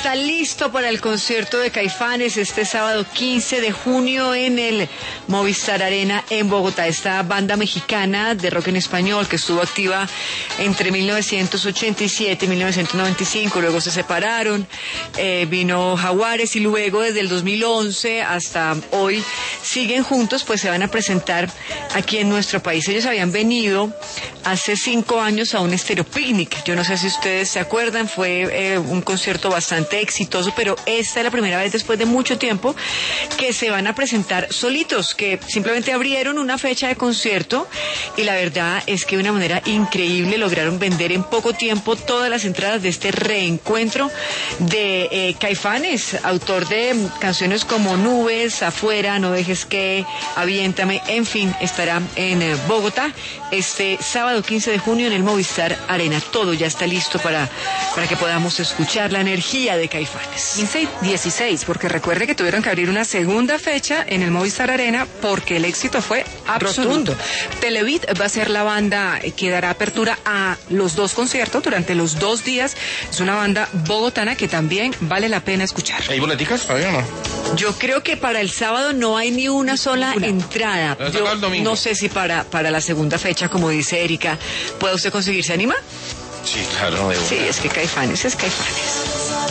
está listo para el concierto de Caifanes este sábado 15 de junio en el Movistar Arena en Bogotá. Esta banda mexicana de rock en español que estuvo activa entre 1987 y 1995, luego se separaron, vino Jaguares y luego desde el 2011 hasta hoy siguen juntos, pues se van a presentar aquí en nuestro país. Ellos habían venido hace 5 años a un Estéreo Picnic. Yo no sé si ustedes se acuerdan, fue un concierto bastante exitoso, pero esta es la primera vez después de mucho tiempo que se van a presentar solitos, que simplemente abrieron una fecha de concierto y la verdad es que de una manera increíble lograron vender en poco tiempo todas las entradas de este reencuentro de Caifanes, autor de canciones como Nubes, Afuera, No dejes que, Aviéntame, en fin, estará en Bogotá este sábado 15 de junio en el Movistar Arena. Todo ya está listo para que podamos escuchar la energía de Caifanes. 15 y 16, porque recuerde que tuvieron que abrir una segunda fecha en el Movistar Arena porque el éxito fue rotundo. Televit va a ser la banda que dará apertura a los 2 conciertos durante los 2 días. Es una banda bogotana que también vale la pena escuchar. ¿Hay boleticas todavía o no? Yo creo que para el sábado no hay ni una sola entrada. Yo no sé si para la segunda fecha, como dice Erika, ¿puede usted conseguir? ¿Se anima? Sí, claro. Sí, es que Caifanes es Caifanes.